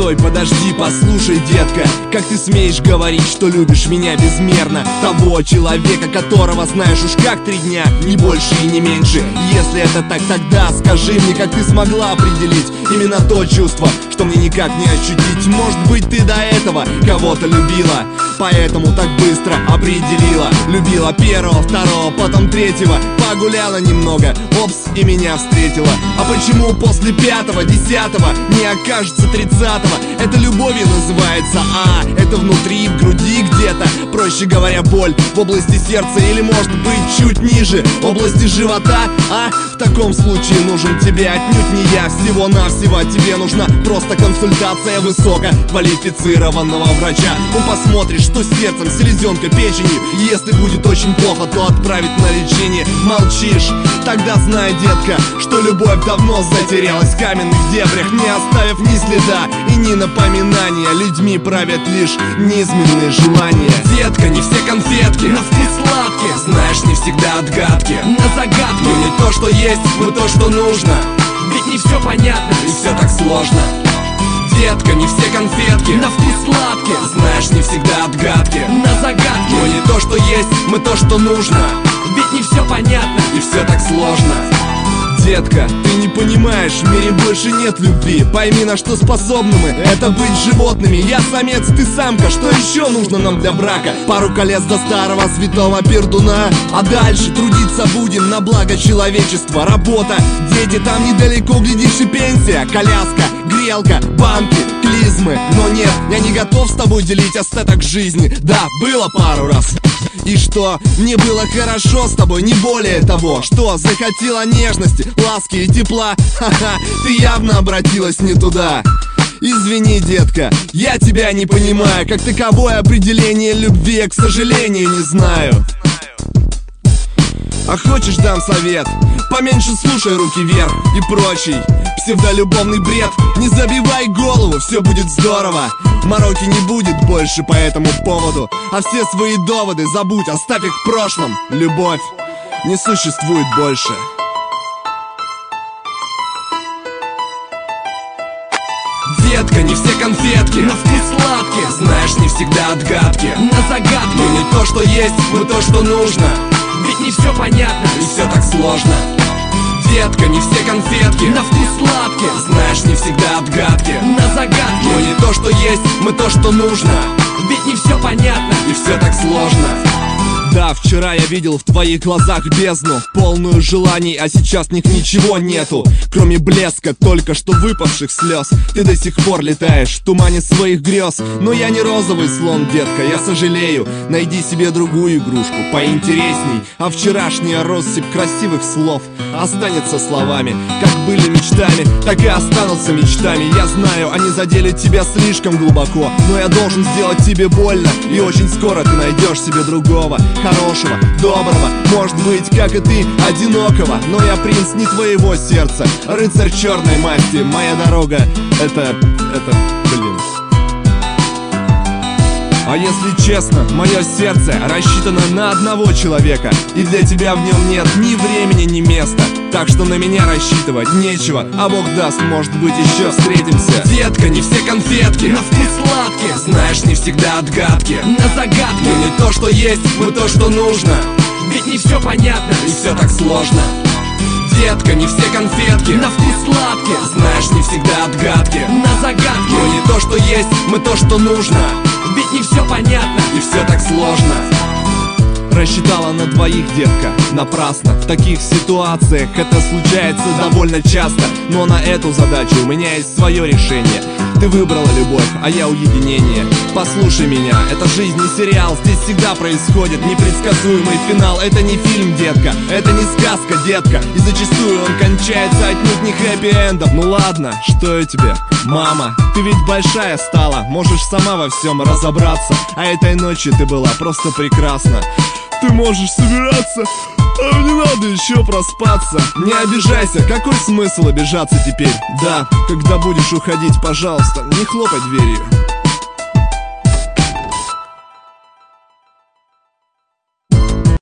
Постой, подожди, послушай, детка. Как ты смеешь говорить, что любишь меня безмерно? Того человека, которого знаешь уж как 3 дня, не больше и не меньше. Если это так, тогда скажи мне, как ты смогла определить именно то чувство, что мне никак не ощутить. Может быть, ты до этого кого-то любила, поэтому так быстро определила. Любила первого, второго, потом третьего. Погуляла немного, опс, и меня встретила. А почему после 5-го, 10-го не окажется 30-го? Это любовью называется, это внутри, в груди где-то. Проще говоря, боль в области сердца или, может быть, чуть ниже, области живота. В таком случае нужен тебе отнюдь не я. Всего-навсего тебе нужна просто консультация высококвалифицированного врача. Он посмотрит, что с сердцем, селезенкой, печенью. Если будет очень плохо, то отправит на лечение. Молчишь? Тогда знай, детка, что любовь давно затерялась в каменных дебрях, не оставив ни следа и ни напоминания. Людьми правят лишь низменные желания. Детка, не все конфетки на вкус сладкие, знаешь, не всегда отгадки на загадки. Мы не то, что есть, мы то, что нужно. Ведь не все понятно и все так сложно. Детка, не все конфетки на вкус сладкие, знаешь, не всегда отгадки на загадки. Мы не то, что есть, мы то, что нужно. Ведь не все понятно и все так сложно. Детка, ты не понимаешь, в мире больше нет любви. Пойми, на что способны мы, это быть животными. Я самец, ты самка, что еще нужно нам для брака? Пару колец до старого святого пердуна, а дальше трудиться будем на благо человечества. Работа, дети, там недалеко, глядишь, и пенсия. Коляска, грелка, банки, клизмы. Но нет, я не готов с тобой делить остаток жизни. Да, было пару раз. И что? Мне было хорошо с тобой, не более того. Что? Захотела нежности, ласки и тепла? Ха-ха, ты явно обратилась не туда. Извини, детка, я тебя не понимаю. Как таковое определение любви я, к сожалению, не знаю. А хочешь, дам совет? Поменьше слушай руки вверх и прочий псевдолюбовный бред. Не забивай голову, все будет здорово. Мороки не будет больше по этому поводу. А все свои доводы забудь, оставь их в прошлом. Любовь не существует больше. Детка, не все конфетки на вкус сладкие, знаешь, не всегда отгадки на загадки. Мы не то, что есть, мы то, что нужно. Ведь не все понятно и все так сложно. Детка, не все конфетки на вкус сладкие, знаешь, не всегда отгадки на загадки. Мы не то, что есть, мы то, что нужно. Ведь не все понятно и все так сложно. Да, вчера я видел в твоих глазах бездну, полную желаний, а сейчас в них ничего нету, кроме блеска только что выпавших слез. Ты до сих пор летаешь в тумане своих грез. Но я не розовый слон, детка, я сожалею. Найди себе другую игрушку, поинтересней. А вчерашняя россыпь красивых слов останется словами. Как были мечтами, так и останутся мечтами. Я знаю, они задели тебя слишком глубоко, но я должен сделать тебе больно. И очень скоро ты найдешь себе другого, хорошего, доброго, может быть, как и ты, одинокого. Но я принц не твоего сердца, рыцарь черной масти. Моя дорога — это, блин. А если честно, мое сердце рассчитано на одного человека, и для тебя в нем нет ни времени, ни места. Так что на меня рассчитывать нечего, а Бог даст, может быть, еще встретимся. Детка, не все конфетки на вкус сладкие, знаешь, не всегда отгадки на загадки. Мы не то, что есть, мы то, что нужно. Ведь не все понятно и все так сложно. Детка, не все конфетки на вкус сладкие, знаешь, не всегда отгадки на загадки. Мы не то, что есть, мы то, что нужно. Ведь не все понятно и все так сложно. Рассчитала на двоих, детка, напрасно. В таких ситуациях это случается довольно часто. Но на эту задачу у меня есть свое решение. Ты выбрала любовь, а я уединение. Послушай меня, это жизнь не сериал. Здесь всегда происходит непредсказуемый финал. Это не фильм, детка, это не сказка, детка. И зачастую он кончается отнюдь не хэппи-эндом. Ну ладно, что я тебе? Мама, ты ведь большая стала, можешь сама во всем разобраться. А этой ночью ты была просто прекрасна. Ты можешь собираться, а мне надо еще проспаться. Не обижайся, какой смысл обижаться теперь? Да, когда будешь уходить, пожалуйста, не хлопай дверью.